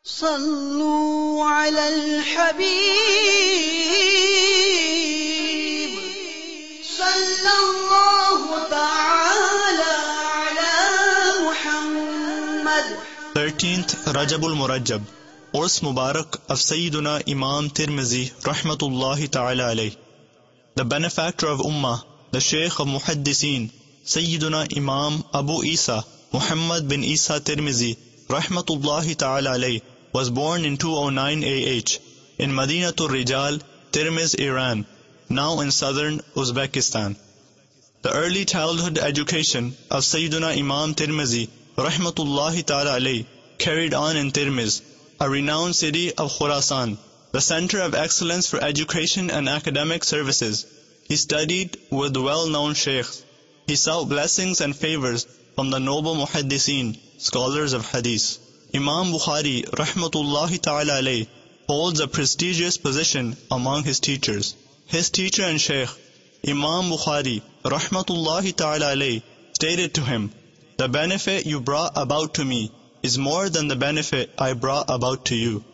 सल्लू अलल हबीब सल्लल्लाहु तआला अला Muhammad. 13th Rajabul Murajjab, Urs Mubarak of Sayyiduna Imam Tirmizi Rahmatullahi Ta'ala alayh. The benefactor of Ummah, the Shaykh of Muhaddiseen, Sayyiduna Imam Abu Isa Muhammad bin Isa Tirmizi Rahmatullahi Ta'ala alayh was born in 209 AH in Madinatul Rijal, Tirmiz, Iran, now in southern Uzbekistan. The early childhood education of Sayyiduna Imam Tirmizi Rahmatullahi Ta'ala alayh carried on in Tirmiz, a renowned city of Khurasan, the center of excellence for education and academic services. He studied with well-known sheikhs. He sought blessings and favors from the noble muhaddiseen, scholars of hadith. Imam Bukhari Rahmatullahi Ta'ala alayh holds a prestigious position among his teachers. His teacher and sheikh, Imam Bukhari Rahmatullahi Ta'ala alayh, stated to him, "The benefit you brought about to me is more than the benefit I brought about to you."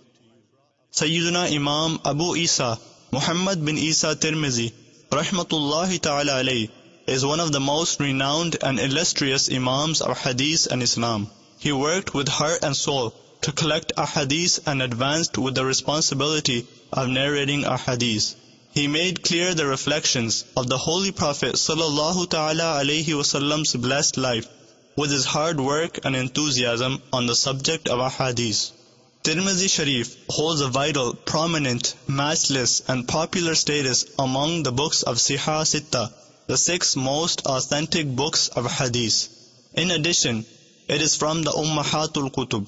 Sayyiduna Imam Abu Isa Muhammad bin Isa Tirmizi Rahmatullahi Ta'ala alayh is one of the most renowned and illustrious Imams of Hadith and Islam. He worked with heart and soul to collect ahadith and advanced with the responsibility of narrating ahadith. He made clear the reflections of the Holy Prophet sallallahu ta'ala alayhi wasallam's blessed life with his hard work and enthusiasm on the subject of ahadith. Tirmizi Sharif holds a vital, prominent, matchless and popular status among the books of Sihah Sitta, the 6 most authentic books of hadith. In addition, it is from the Ummahatul Qutub.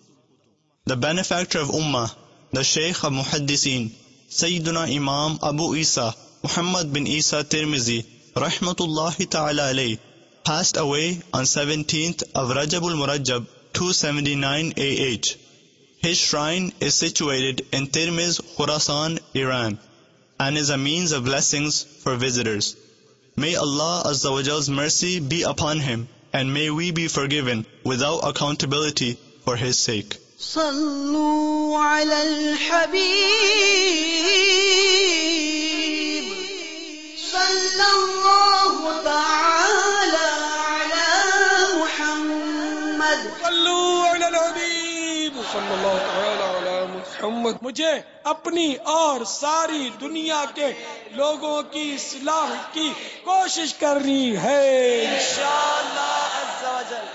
The benefactor of Ummah, the Shaykh of Muhaddiseen, Sayyiduna Imam Abu Isa Muhammad bin Isa Tirmizi Rahmatullahi Ta'ala alayh passed away on 17th of Rajabul Murajjab 279 AH. His shrine is situated in Tirmiz, Khurasan, Iran, and is a means of blessings for visitors. May Allah Azza wa Jal's mercy be upon him, and may we be forgiven without accountability for his sake. Sallu ala al-Habib Sallallahu ta'ala ala Muhammad. Sallu ala al-Habib Sallallahu ta'ala ala Muhammad. मुझे अपनी और सारी दुनिया के लोगों की इस्लाह की कोशिश करनी है इंशाअल्लाह अज़्ज़ा वजल।